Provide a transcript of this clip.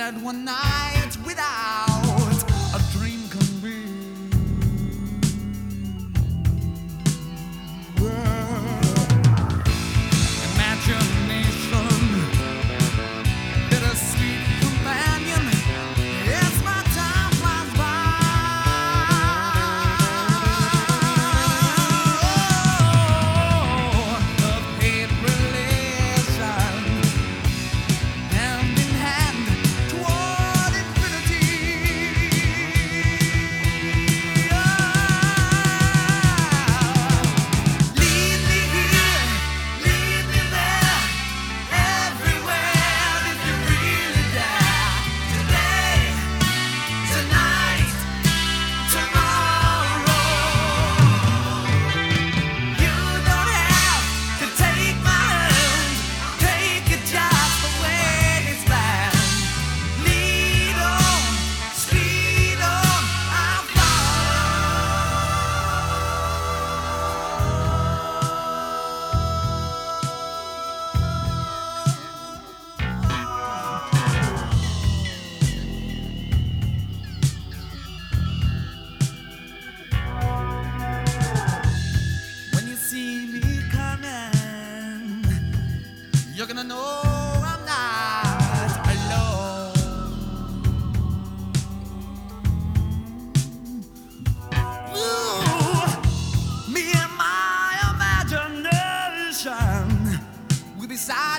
that one night without a dream can be. Imagination, bittersweet companion, as my time flies by. Love-hate relation, hand in hand toward infinity. Lead me here, lead me there, everywhere if you really dare. Today, tonight, tomorrow. You don't have to take my hand, take it just the way it's planned. Lead on, speed on, I'll When you see me coming, you're gonna know I'm not alone. Ooh, me and my imagination will be side